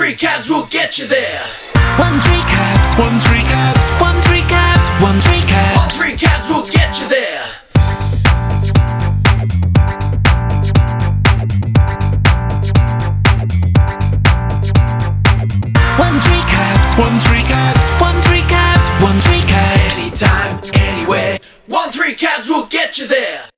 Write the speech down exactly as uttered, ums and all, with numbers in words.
three cabs will get you there. One three cabs, one three cabs, one three cabs, one three cabs. One three cabs will get you there. One three cabs, one three cabs, one three cabs, one three cabs. Anytime, anywhere. One three cabs will get you there.